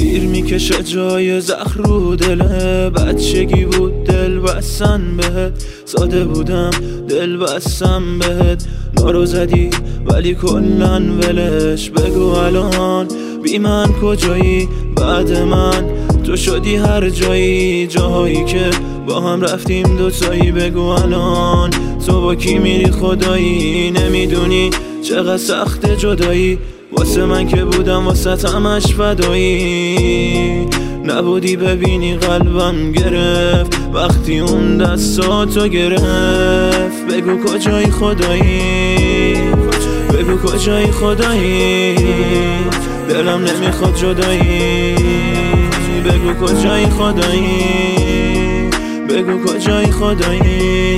تیر میکشه جای زخم رو دله. بچگی بود دل بستن بهت، ساده بودم دل بستم بهت. نارو زدی ولی کلن ولش. بگو الان بی من کجایی؟ بعد من تو شدی هر جایی، جاهایی که با هم رفتیم دوتایی. بگو الان تو با کی میری خدایی؟ نمیدونی چقدر سخت جدایی، واسه من که بودم واسه همش فدایی. نبودی ببینی قلبم گرفت وقتی اون دستاتو گرفت. بگو کجایی خدایی؟ بگو کجایی خدایی؟ دلم نمیخواد جدایی. بگو کجایی خدایی؟ بگو کجایی خدایی؟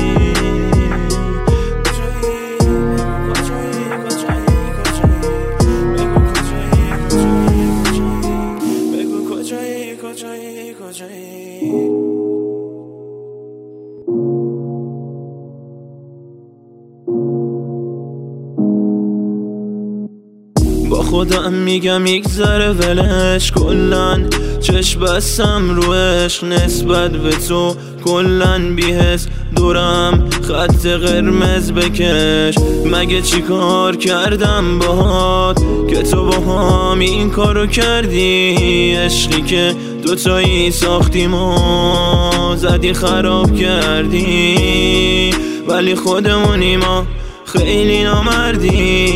با خودم میگم یگذره ولش کلن. چشم بستم رو عشق نسبت به تو کلن بی‌حس. دورم خط قرمز بکش. مگه چی کار کردم باهات که تو با هم این کارو کردی؟ عشقی که دوتایی ساختیم و زدی خراب کردی، ولی خودمونی ما خیلی نامردی.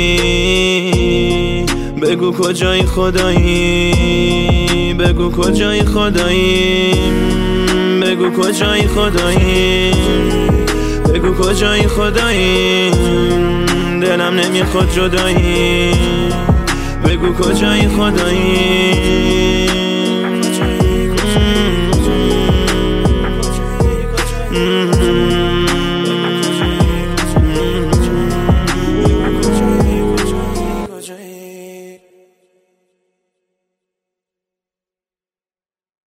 بگو کجایی خدایی؟ بگو کجایی خدایی؟ بگو کجایی خدایی؟ بگو کجایی خدایی؟ دلم نمیخواد جدایی. بگو کجایی خدایی؟